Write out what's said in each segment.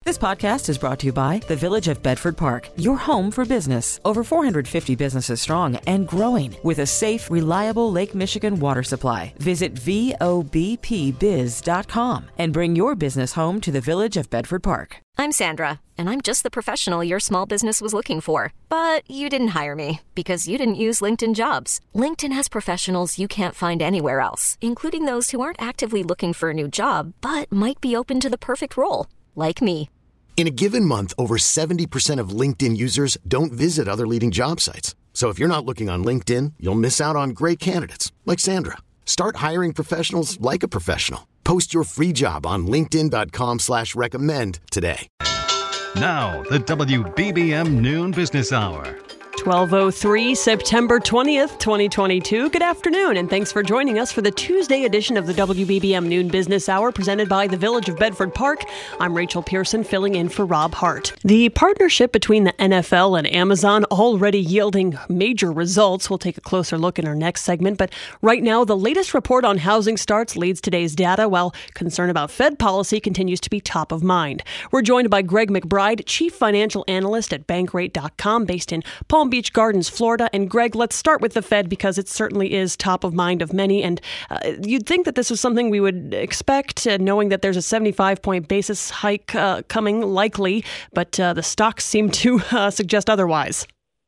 This podcast is brought to you by the Village of Bedford Park, your home for business. Over 450 businesses strong and growing with a safe, reliable Lake Michigan water supply. Visit VOBPBiz.com and bring your business home to the Village of Bedford Park. I'm Sandra, and I'm just the professional your small business was looking for. But you didn't hire me because you didn't use LinkedIn Jobs. LinkedIn has professionals you can't find anywhere else, including those who aren't actively looking for a new job, but might be open to the perfect role, like me. In a given month, over 70% of LinkedIn users don't visit other leading job sites. So if you're not looking on LinkedIn, you'll miss out on great candidates like Sandra. Start hiring professionals like a professional. Post your free job on linkedin.com/recommend today. Now, the WBBM Noon Business Hour. 12:03, September 20th, 2022. Good afternoon, and thanks for joining us for the Tuesday edition of the WBBM Noon Business Hour presented by the Village of Bedford Park. I'm Rachel Pearson, filling in for Rob Hart. The partnership between the NFL and Amazon already yielding major results. We'll take a closer look in our next segment, but right now, the latest report on housing starts leads today's data, while concern about Fed policy continues to be top of mind. We're joined by Greg McBride, Chief Financial Analyst at Bankrate.com, based in Palm Beach Gardens, Florida. And Greg, let's start with the Fed because it certainly is top of mind of many. And you'd think that this was something we would expect, knowing that there's a 75-point basis hike coming likely, but the stocks seem to suggest otherwise.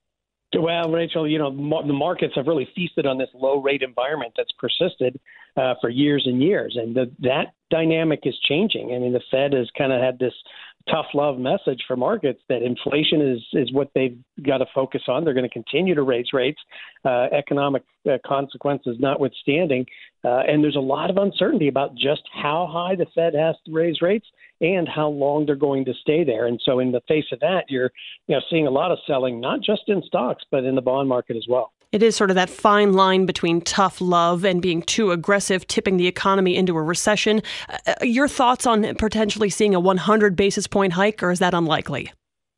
Well, Rachel, the markets have really feasted on this low-rate environment that's persisted for years and years, and that dynamic is changing. I mean, the Fed has kind of had this tough love message for markets that inflation is what they've got to focus on. They're going to continue to raise rates, economic consequences notwithstanding. And there's a lot of uncertainty about just how high the Fed has to raise rates and how long they're going to stay there. And so in the face of that, you're seeing a lot of selling, not just in stocks, but in the bond market as well. It is sort of that fine line between tough love and being too aggressive, tipping the economy into a recession. Your thoughts on potentially seeing a 100 basis point hike, or is that unlikely?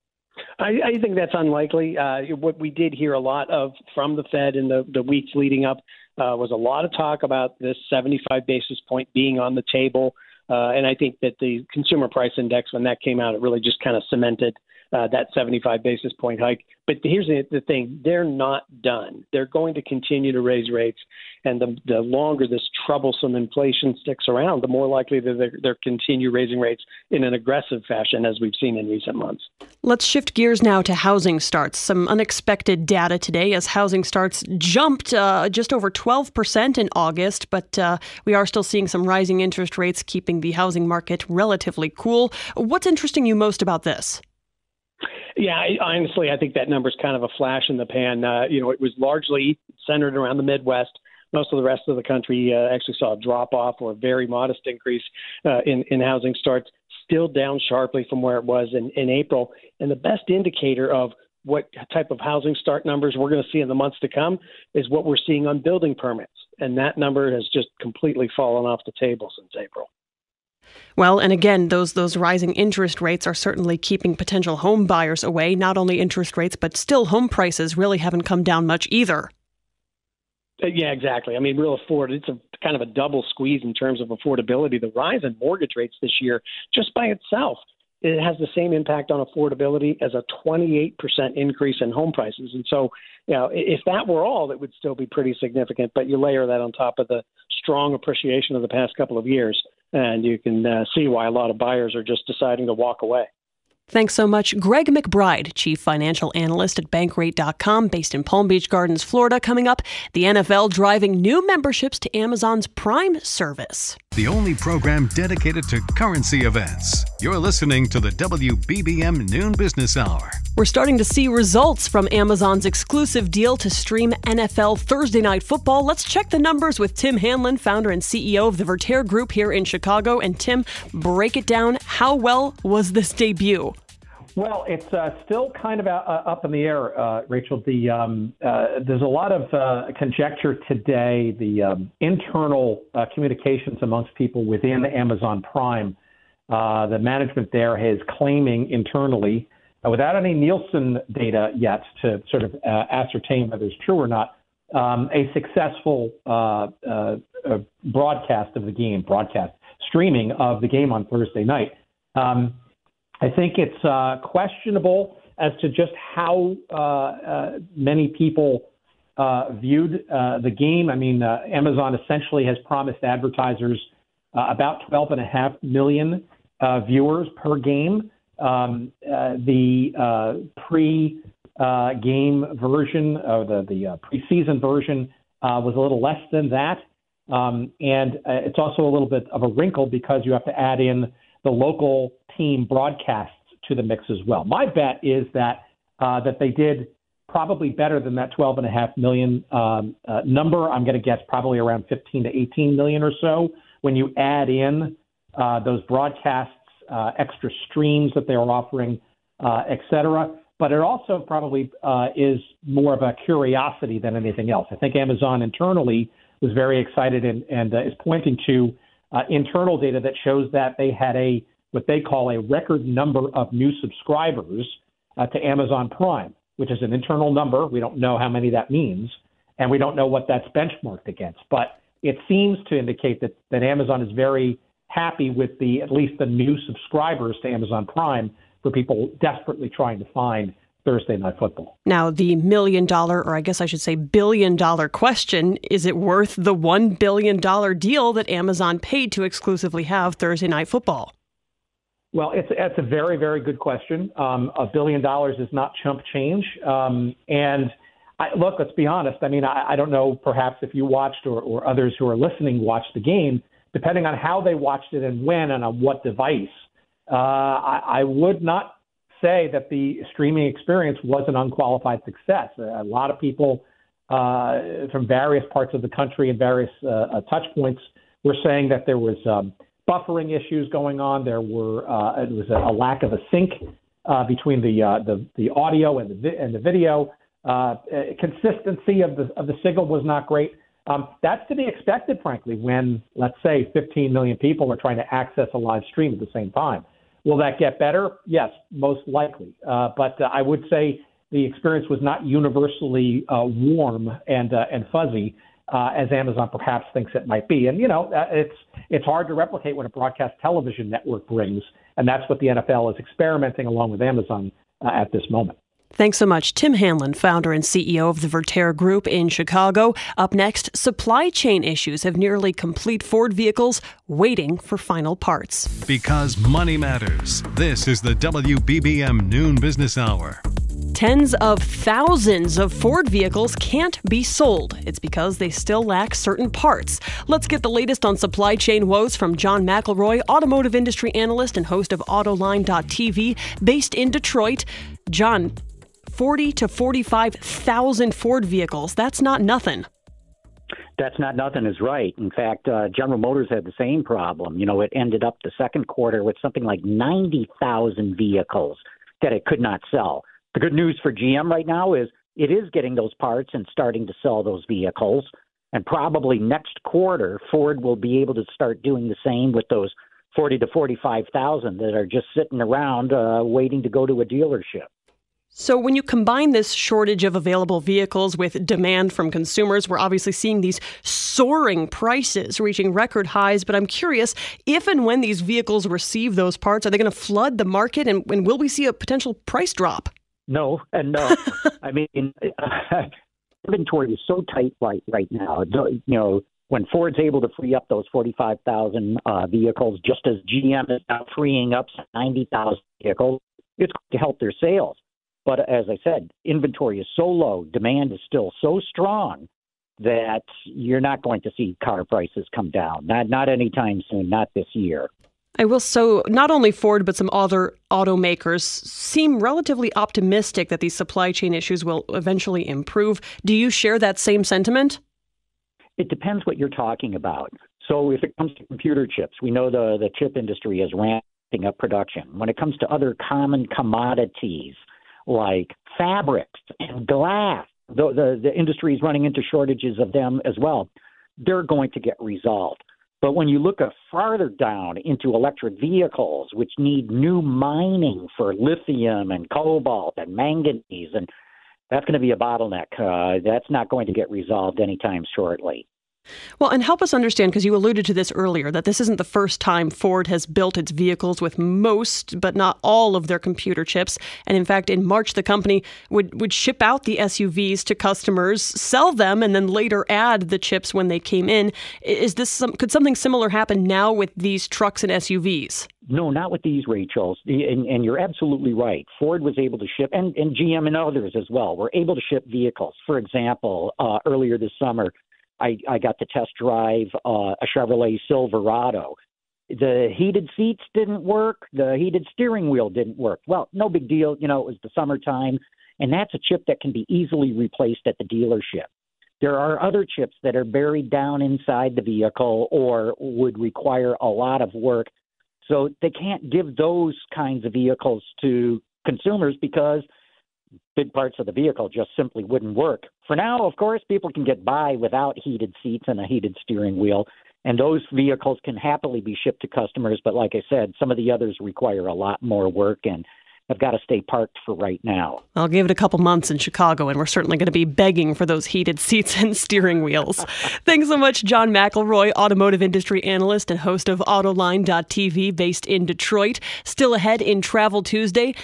I think that's unlikely. What we did hear a lot of from the Fed in the weeks leading up was a lot of talk about this 75 basis point being on the table. And I think that the consumer price index, when that came out, it really just kind of cemented that 75 basis point hike. But here's the thing. They're not done. They're going to continue to raise rates. And the longer this troublesome inflation sticks around, the more likely that they'll continue raising rates in an aggressive fashion, as we've seen in recent months. Let's shift gears now to housing starts. Some unexpected data today as housing starts jumped just over 12% in August, but we are still seeing some rising interest rates keeping the housing market relatively cool. What's interesting you most about this? Yeah, honestly, I think that number is kind of a flash in the pan. It was largely centered around the Midwest. Most of the rest of the country actually saw a drop-off or a very modest increase in housing starts, still down sharply from where it was in April. And the best indicator of what type of housing start numbers we're going to see in the months to come is what we're seeing on building permits. And that number has just completely fallen off the table since April. Well, and again, those rising interest rates are certainly keeping potential home buyers away. Not only interest rates, but still home prices really haven't come down much either. Yeah, exactly. I mean, it's a kind of a double squeeze in terms of affordability. The rise in mortgage rates this year, just by itself, it has the same impact on affordability as a 28% increase in home prices. And so, if that were all, it would still be pretty significant. But you layer that on top of the strong appreciation of the past couple of years, and you can see why a lot of buyers are just deciding to walk away. Thanks so much. Greg McBride, Chief Financial Analyst at Bankrate.com, based in Palm Beach Gardens, Florida. Coming up, the NFL driving new memberships to Amazon's Prime service. The only program dedicated to currency events. You're listening to the WBBM Noon Business Hour. We're starting to see results from Amazon's exclusive deal to stream NFL Thursday Night Football. Let's check the numbers with Tim Hanlon, founder and CEO of the Vertere Group here in Chicago. And Tim, break it down. How well was this debut? Well, it's still kind of up in the air, Rachel. There's a lot of conjecture today. The internal communications amongst people within Amazon Prime, the management there is claiming internally, without any Nielsen data yet to sort of ascertain whether it's true or not, a successful broadcast streaming of the game on Thursday night. I think it's questionable as to just how many people viewed the game. I mean, Amazon essentially has promised advertisers about 12.5 million viewers per game. The pre-game version, or the preseason version, was a little less than that. And it's also a little bit of a wrinkle because you have to add in the local team broadcasts to the mix as well. My bet is that they did probably better than that 12.5 million number. I'm going to guess probably around 15 to 18 million or so when you add in those broadcasts, extra streams that they are offering, et cetera. But it also probably is more of a curiosity than anything else. I think Amazon internally was very excited and is pointing to internal data that shows that they had what they call a record number of new subscribers to Amazon Prime, which is an internal number. We don't know how many that means, and we don't know what that's benchmarked against. But it seems to indicate that Amazon is very happy with at least the new subscribers to Amazon Prime for people desperately trying to find Thursday Night Football. Now, the $1 million, or I guess I should say $1 billion question, is it worth the $1 billion deal that Amazon paid to exclusively have Thursday Night Football? Well, it's a very, very good question. $1 billion is not chump change. Look, let's be honest. I mean, I don't know, perhaps if you watched or others who are listening watched the game, depending on how they watched it and when and on what device, I would not say that the streaming experience was an unqualified success. A lot of people from various parts of the country and various touch points were saying that there was buffering issues going on. There were it was a lack of a sync between the audio and the video. Consistency of the signal was not great. That's to be expected, frankly, when, let's say, 15 million people are trying to access a live stream at the same time. Will that get better? Yes, most likely. But I would say the experience was not universally warm and fuzzy as Amazon perhaps thinks it might be. And, it's hard to replicate what a broadcast television network brings. And that's what the NFL is experimenting along with Amazon at this moment. Thanks so much. Tim Hanlon, founder and CEO of the Verter Group in Chicago. Up next, supply chain issues have nearly complete Ford vehicles waiting for final parts. Because money matters. This is the WBBM Noon Business Hour. Tens of thousands of Ford vehicles can't be sold. It's because they still lack certain parts. Let's get the latest on supply chain woes from John McElroy, automotive industry analyst and host of Autoline.tv, based in Detroit. John, 40 to 45,000 Ford vehicles. That's not nothing. That's not nothing is right. In fact, General Motors had the same problem. It ended up the second quarter with something like 90,000 vehicles that it could not sell. The good news for GM right now is it is getting those parts and starting to sell those vehicles. And probably next quarter, Ford will be able to start doing the same with those 40 to 45,000 that are just sitting around waiting to go to a dealership. So when you combine this shortage of available vehicles with demand from consumers, we're obviously seeing these soaring prices reaching record highs. But I'm curious, if and when these vehicles receive those parts, are they going to flood the market and will we see a potential price drop? No, and no. I mean, inventory is so tight right now. When Ford's able to free up those 45,000 vehicles, just as GM is now freeing up 90,000 vehicles, it's going to help their sales. But as I said, inventory is so low, demand is still so strong that you're not going to see car prices come down. Not anytime soon, not this year. I will. So not only Ford, but some other automakers seem relatively optimistic that these supply chain issues will eventually improve. Do you share that same sentiment? It depends what you're talking about. So if it comes to computer chips, we know the chip industry is ramping up production. When it comes to other common commodities like fabrics and glass, the industry is running into shortages of them as well. They're going to get resolved. But when you look farther down into electric vehicles, which need new mining for lithium and cobalt and manganese, and that's going to be a bottleneck. That's not going to get resolved anytime shortly. Well, and help us understand, because you alluded to this earlier, that this isn't the first time Ford has built its vehicles with most, but not all of their computer chips. And in fact, in March, the company would ship out the SUVs to customers, sell them, and then later add the chips when they came in. Could something similar happen now with these trucks and SUVs? No, not with these, Rachel. And you're absolutely right. Ford was able to ship, and GM and others as well, were able to ship vehicles. For example, earlier this summer, I got to test drive a Chevrolet Silverado. The heated seats didn't work. The heated steering wheel didn't work. Well, no big deal. It was the summertime, and that's a chip that can be easily replaced at the dealership. There are other chips that are buried down inside the vehicle or would require a lot of work. So they can't give those kinds of vehicles to consumers because big parts of the vehicle just simply wouldn't work. For now, of course, people can get by without heated seats and a heated steering wheel, and those vehicles can happily be shipped to customers. But like I said, some of the others require a lot more work and have got to stay parked for right now. I'll give it a couple months in Chicago, and we're certainly going to be begging for those heated seats and steering wheels. Thanks so much, John McElroy, automotive industry analyst and host of Autoline.tv based in Detroit. Still ahead in Travel Tuesday.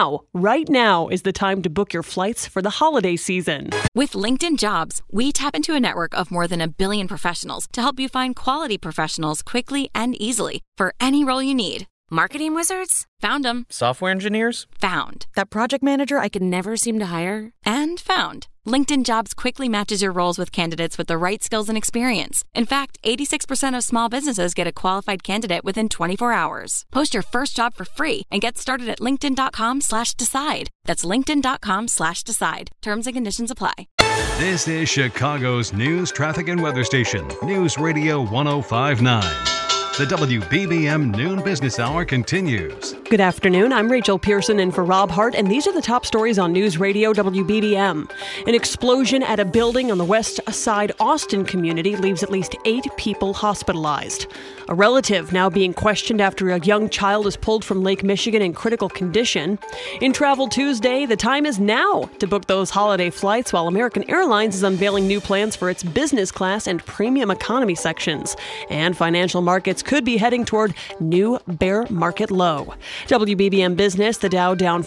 Right now is the time to book your flights for the holiday season. With LinkedIn Jobs, we tap into a network of more than 1 billion professionals to help you find quality professionals quickly and easily for any role you need. Marketing wizards? Found them. Software engineers? Found. That project manager I could never seem to hire? And found. LinkedIn Jobs quickly matches your roles with candidates with the right skills and experience. In fact, 86% of small businesses get a qualified candidate within 24 hours. Post your first job for free and get started at linkedin.com/decide. That's linkedin.com/decide. Terms and conditions apply. This is Chicago's news, traffic, and weather station, News Radio 105.9. The WBBM Noon Business Hour continues. Good afternoon. I'm Rachel Pearson in for Rob Hart, and these are the top stories on News Radio WBBM. An explosion at a building on the West Side Austin community leaves at least 8 people hospitalized. A relative now being questioned after a young child is pulled from Lake Michigan in critical condition. In Travel Tuesday, the time is now to book those holiday flights, while American Airlines is unveiling new plans for its business class and premium economy sections. And financial markets could be heading toward new bear market low. WBBM Business, the Dow down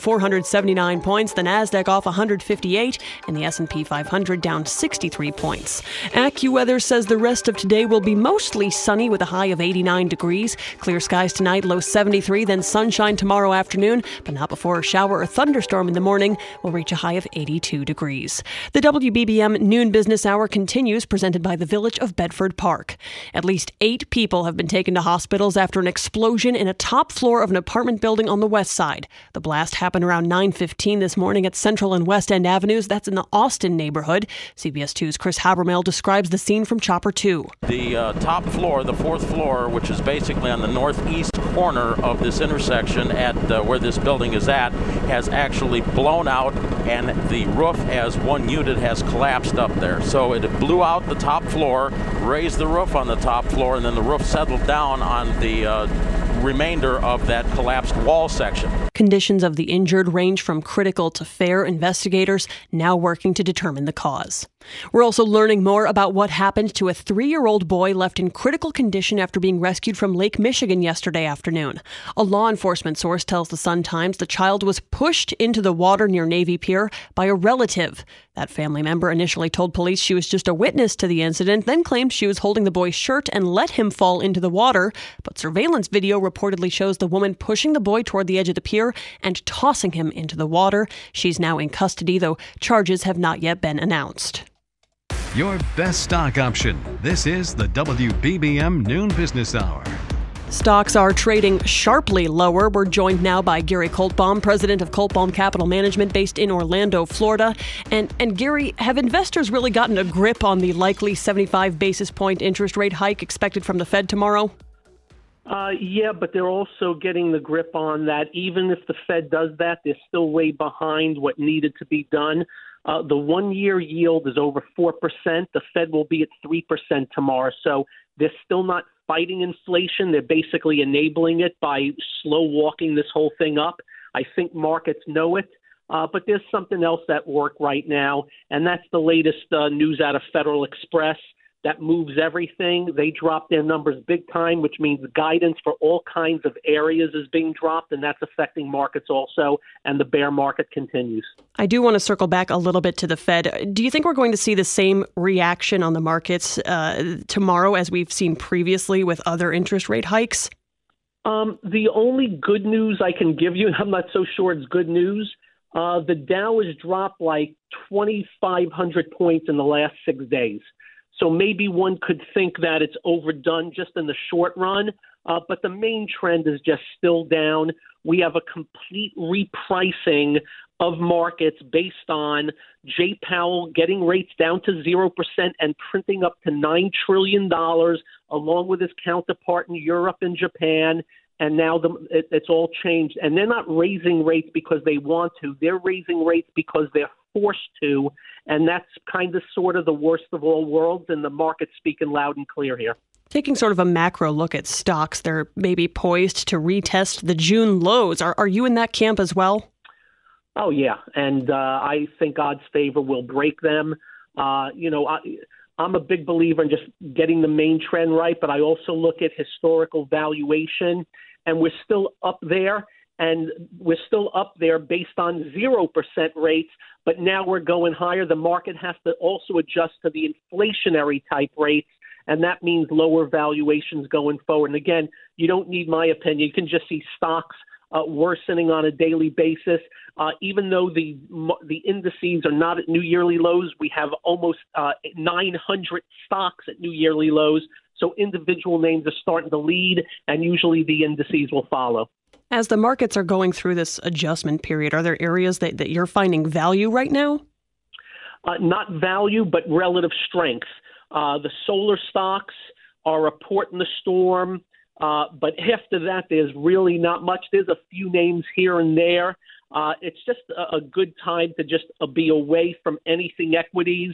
479 points, the Nasdaq off 158, and the S&P 500 down 63 points. AccuWeather says the rest of today will be mostly sunny with a high of 89 degrees. Clear skies tonight, low 73, then sunshine tomorrow afternoon, but not before a shower or thunderstorm in the morning. Will reach a high of 82 degrees. The WBBM Noon Business Hour continues, presented by the Village of Bedford Park. At least 8 people have been taken to hospitals after an explosion in a top floor of an apartment building on the west side. The blast happened around 9:15 this morning at Central and West End Avenues. That's in the Austin neighborhood. CBS 2's Chris Habermel describes the scene from Chopper 2. The top floor, the 4th floor, which is basically on the northeast corner of this intersection at where this building is at, has actually blown out, and the roof, as one unit, has collapsed up there. So it blew out the top floor, raised the roof on the top floor, and then the roof settled down on the remainder of that collapsed wall section. Conditions of the injured range from critical to fair. Investigators now working to determine the cause. We're also learning more about what happened to a 3-year-old boy left in critical condition after being rescued from Lake Michigan yesterday afternoon. A law enforcement source tells the Sun-Times the child was pushed into the water near Navy Pier by a relative. That family member initially told police she was just a witness to the incident, then claimed she was holding the boy's shirt and let him fall into the water. But surveillance video reportedly shows the woman pushing the boy toward the edge of the pier and tossing him into the water. She's now in custody, though charges have not yet been announced. Your best stock option. This is the WBBM Noon Business Hour. Stocks are trading sharply lower. We're joined now by Gary Koltbaum, president of Koltbaum Capital Management based in Orlando, Florida. And Gary, have investors really gotten a grip on the likely 75 basis point interest rate hike expected from the Fed tomorrow? Yeah, but they're also getting the grip on that. Even if the Fed does that, they're still way behind what needed to be done. The 1-year yield is over 4%. The Fed will be at 3% tomorrow. So they're still not fighting inflation. They're basically enabling it by slow walking this whole thing up. I think markets know it. But there's something else at work right now, and that's the latest news out of Federal Express. That moves everything. They dropped their numbers big time, which means guidance for all kinds of areas is being dropped, and that's affecting markets also, and the bear market continues. I do want to circle back a little bit to the Fed. Do you think we're going to see the same reaction on the markets tomorrow as we've seen previously with other interest rate hikes? The only good news I can give you, and I'm not so sure it's good news, the Dow has dropped like 2,500 points in the last 6 days. So maybe one could think that it's overdone just in the short run, but the main trend is just still down. We have a complete repricing of markets based on Jay Powell getting rates down to 0% and printing up to $9 trillion, along with his counterpart in Europe and Japan. And now it's all changed. And they're not raising rates because they want to. They're raising rates because they're forced to. And that's kind of sort of the worst of all worlds. And the market's speaking loud and clear here. Taking sort of a macro look at stocks, they're maybe poised to retest the June lows. Are you in that camp as well? Oh, yeah. And I think odds favor will break them. I'm a big believer in just getting the main trend right, but I also look at historical valuation, and we're still up there. And we're still up there based on 0% rates, but now we're going higher. The market has to also adjust to the inflationary type rates, and that means lower valuations going forward. And again, you don't need my opinion. You can just see stocks worsening on a daily basis. Even though the indices are not at new yearly lows, we have almost 900 stocks at new yearly lows. So individual names are starting to lead, and usually the indices will follow. As the markets are going through this adjustment period, are there areas that you're finding value right now? Not value, but relative strength. The solar stocks are a port in the storm, but after that, there's really not much. There's a few names here and there. It's just a good time to just be away from anything equities.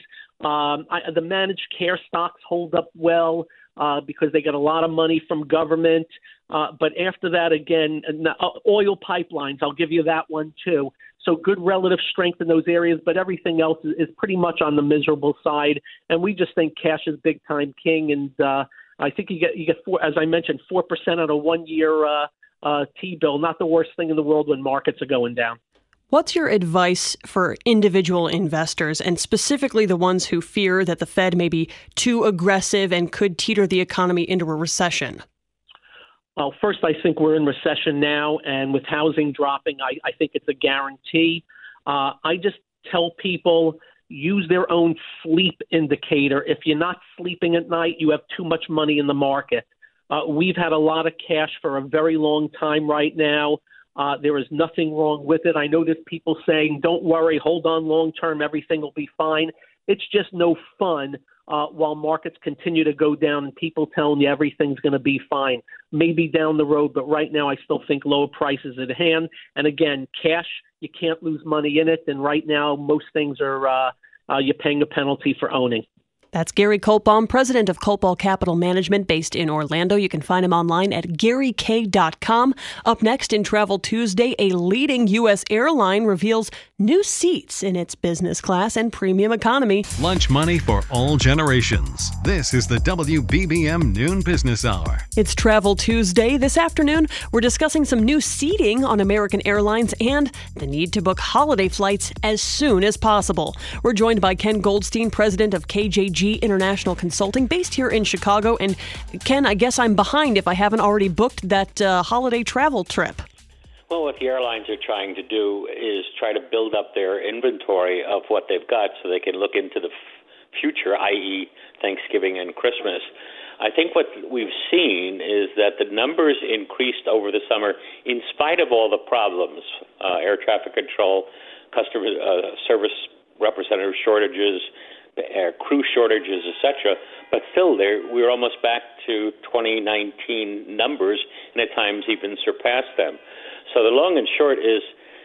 The managed care stocks hold up well because they get a lot of money from government. But after that, again, oil pipelines, I'll give you that one too. So good relative strength in those areas, but everything else is pretty much on the miserable side. And we just think cash is big time king. And I think you get as I mentioned, 4% on a 1 year T-bill. Not the worst thing in the world when markets are going down. What's your advice for individual investors, and specifically the ones who fear that the Fed may be too aggressive and could teeter the economy into a recession? Well, first, I think we're in recession now, and with housing dropping, I think it's a guarantee. I just tell people use their own sleep indicator. If you're not sleeping at night, you have too much money in the market. We've had a lot of cash for a very long time right now. There is nothing wrong with it. I know there's people saying, don't worry, hold on long term, everything will be fine. It's just no fun while markets continue to go down and people telling you everything's going to be fine. Maybe down the road, but right now I still think lower prices at hand. And again, cash, you can't lose money in it. And right now, most things are you're paying a penalty for owning. That's Gary Koltbaum, president of Koltbaum Capital Management based in Orlando. You can find him online at GaryK.com. Up next in Travel Tuesday, a leading U.S. airline reveals new seats in its business class and premium economy. Lunch money for all generations. This is the WBBM Noon Business Hour. It's Travel Tuesday. This afternoon, we're discussing some new seating on American Airlines and the need to book holiday flights as soon as possible. We're joined by Ken Goldstein, president of KJG International Consulting, based here in Chicago. And Ken, I guess I'm behind if I haven't already booked that holiday travel trip. Well, what the airlines are trying to do is try to build up their inventory of what they've got so they can look into the future, i.e. Thanksgiving and Christmas. I think what we've seen is that the numbers increased over the summer in spite of all the problems, air traffic control, customer service representative shortages, crew shortages, etc. But still, we're almost back to 2019 numbers, and at times even surpassed them. So the long and short is,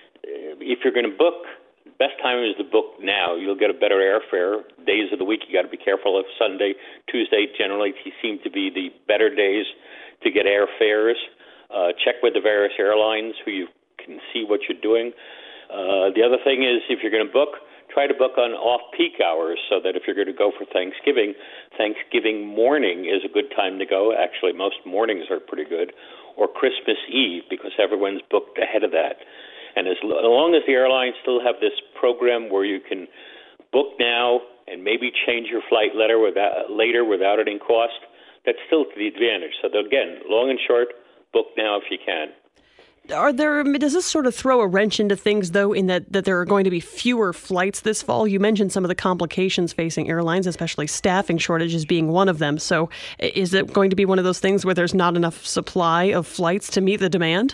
if you're going to book, best time is to book now. You'll get a better airfare. Days of the week, you got to be careful of. Sunday, Tuesday generally seem to be the better days to get airfares. Check with the various airlines who you can see what you're doing. The other thing is, if you're going to book, try to book on off-peak hours so that if you're going to go for Thanksgiving, Thanksgiving morning is a good time to go. Actually, most mornings are pretty good. Or Christmas Eve, because everyone's booked ahead of that. And as long as the airlines still have this program where you can book now and maybe change your flight later without any cost, that's still to the advantage. So again, long and short, book now if you can. Does this sort of throw a wrench into things, though, in that there are going to be fewer flights this fall? You mentioned some of the complications facing airlines, especially staffing shortages being one of them. So is it going to be one of those things where there's not enough supply of flights to meet the demand?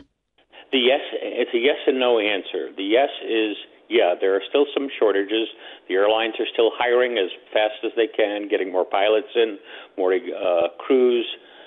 It's a yes and no answer. The yes is, there are still some shortages. The airlines are still hiring as fast as they can, getting more pilots in, more crews,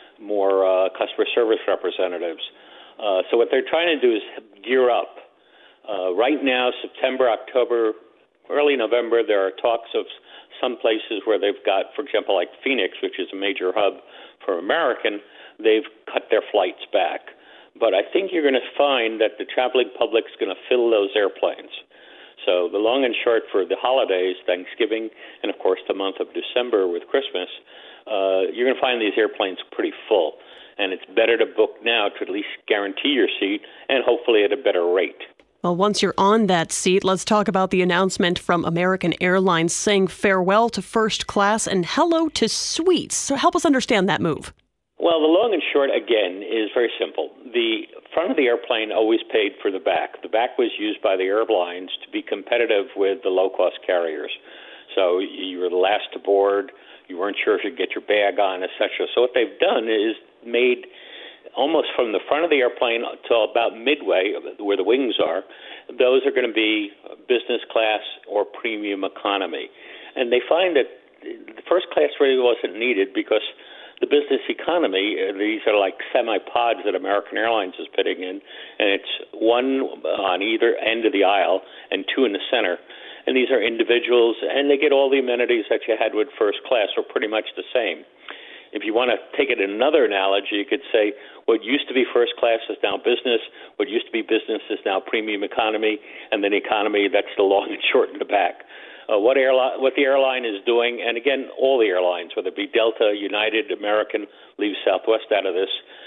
more customer service representatives. So what they're trying to do is gear up. Right now, September, October, early November, there are talks of some places where they've got, for example, like Phoenix, which is a major hub for American, they've cut their flights back. But I think you're going to find that the traveling public is going to fill those airplanes. So the long and short for the holidays, Thanksgiving, and of course the month of December with Christmas, you're going to find these airplanes pretty full. And it's better to book now to at least guarantee your seat and hopefully at a better rate. Well, once you're on that seat, let's talk about the announcement from American Airlines saying farewell to first class and hello to suites. So help us understand that move. Well, the long and short, again, is very simple. The front of the airplane always paid for the back. The back was used by the airlines to be competitive with the low-cost carriers. So you were the last to board. You weren't sure if you'd get your bag on, etc. So what they've done is made almost from the front of the airplane to about midway, where the wings are, those are going to be business class or premium economy. And they find that the first class really wasn't needed because the business economy, these are like semi-pods that American Airlines is putting in, and it's one on either end of the aisle and two in the center. And these are individuals, and they get all the amenities that you had with first class, or pretty much the same. If you want to take it in another analogy, you could say what used to be first class is now business, what used to be business is now premium economy, and then economy, that's the long and short in the back. What the airline is doing, and again, all the airlines, whether it be Delta, United, American, leave Southwest out of this,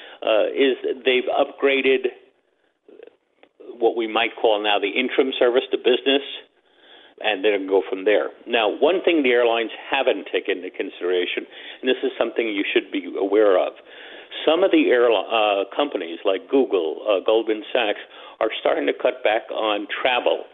is they've upgraded what we might call now the interim service to business, and then go from there. Now, one thing the airlines haven't taken into consideration, and this is something you should be aware of, some of the companies like Google, Goldman Sachs, are starting to cut back on travel.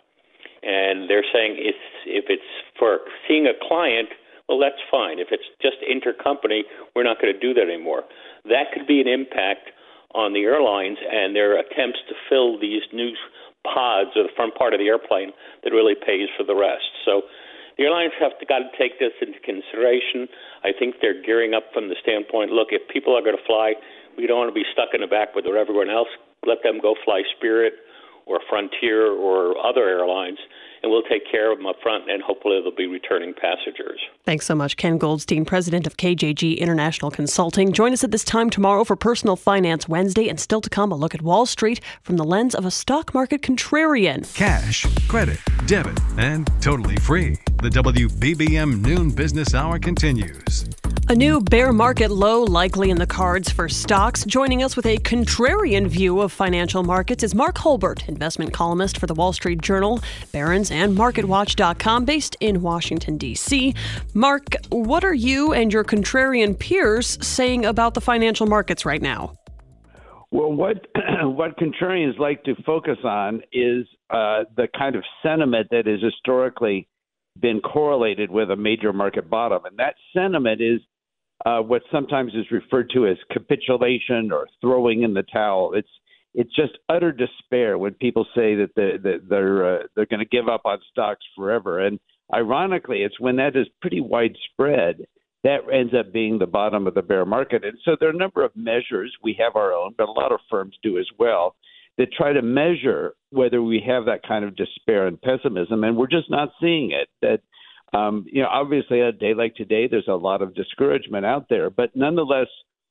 And they're saying if it's for seeing a client, well, that's fine. If it's just intercompany, we're not going to do that anymore. That could be an impact on the airlines and their attempts to fill these new pods or the front part of the airplane that really pays for the rest. So the airlines have got to take this into consideration. I think they're gearing up from the standpoint, look, if people are going to fly, we don't want to be stuck in the back with everyone else. Let them go fly Spirit or Frontier or other airlines, and we'll take care of them up front, and hopefully they'll be returning passengers. Thanks so much, Ken Goldstein, president of KJG International Consulting. Join us at this time tomorrow for Personal Finance Wednesday, and still to come, a look at Wall Street from the lens of a stock market contrarian. Cash, credit, debit, and totally free. The WBBM Noon Business Hour continues. A new bear market low likely in the cards for stocks. Joining us with a contrarian view of financial markets is Mark Holbert, investment columnist for the Wall Street Journal, Barron's, and MarketWatch.com, based in Washington, D.C. Mark, what are you and your contrarian peers saying about the financial markets right now? Well, what contrarians like to focus on is the kind of sentiment that has historically been correlated with a major market bottom. And that sentiment is what sometimes is referred to as capitulation or throwing in the towel. It's just utter despair when people say that they're going to give up on stocks forever. And ironically, it's when that is pretty widespread that ends up being the bottom of the bear market. And so there are a number of measures. We have our own, but a lot of firms do as well, that try to measure whether we have that kind of despair and pessimism, and we're just not seeing it. That obviously, a day like today, there's a lot of discouragement out there, but nonetheless,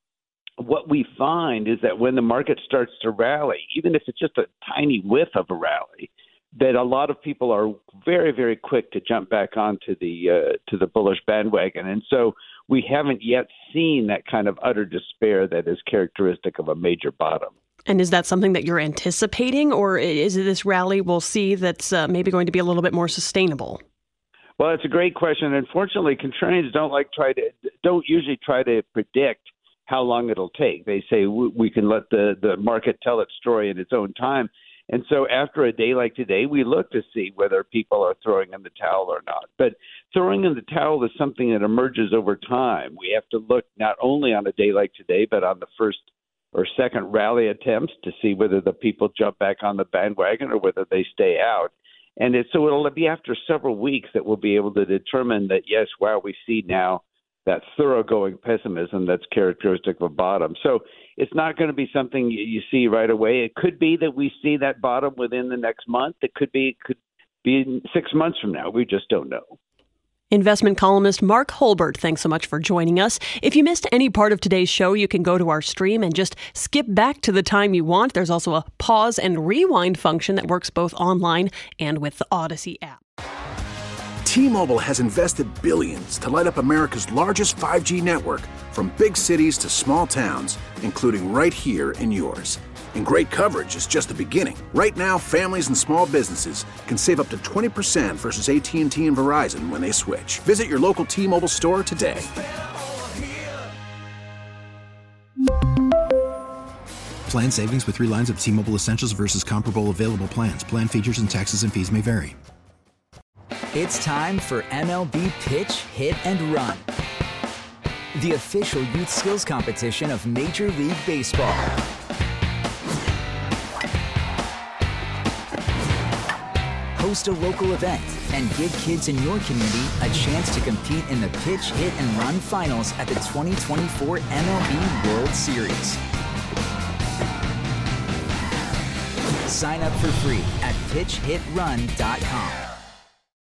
what we find is that when the market starts to rally, even if it's just a tiny whiff of a rally, that a lot of people are very, very quick to jump back onto the bullish bandwagon. And so we haven't yet seen that kind of utter despair that is characteristic of a major bottom. And is that something that you're anticipating, or is it this rally we'll see that's maybe going to be a little bit more sustainable? Well, it's a great question. Unfortunately, contrarians don't usually try to predict how long it'll take. They say we can let the market tell its story in its own time. And so after a day like today, we look to see whether people are throwing in the towel or not. But throwing in the towel is something that emerges over time. We have to look not only on a day like today, but on the first or second rally attempts to see whether the people jump back on the bandwagon or whether they stay out. And so it'll be after several weeks that we'll be able to determine that, yes, wow, we see now that thoroughgoing pessimism that's characteristic of a bottom. So it's not going to be something you see right away. It could be that we see that bottom within the next month. It could be 6 months from now. We just don't know. Investment columnist Mark Holbert, thanks so much for joining us. If you missed any part of today's show, you can go to our stream and just skip back to the time you want. There's also a pause and rewind function that works both online and with the Odyssey app. T-Mobile has invested billions to light up America's largest 5G network, from big cities to small towns, including right here in yours. And great coverage is just the beginning. Right now, families and small businesses can save up to 20% versus AT&T and Verizon when they switch. Visit your local T-Mobile store today. Plan savings with 3 lines of T-Mobile Essentials versus comparable available plans. Plan features and taxes and fees may vary. It's time for MLB Pitch, Hit, and Run, the official youth skills competition of Major League Baseball. Host a local event and give kids in your community a chance to compete in the Pitch, Hit, and Run finals at the 2024 MLB World Series. Sign up for free at pitchhitrun.com.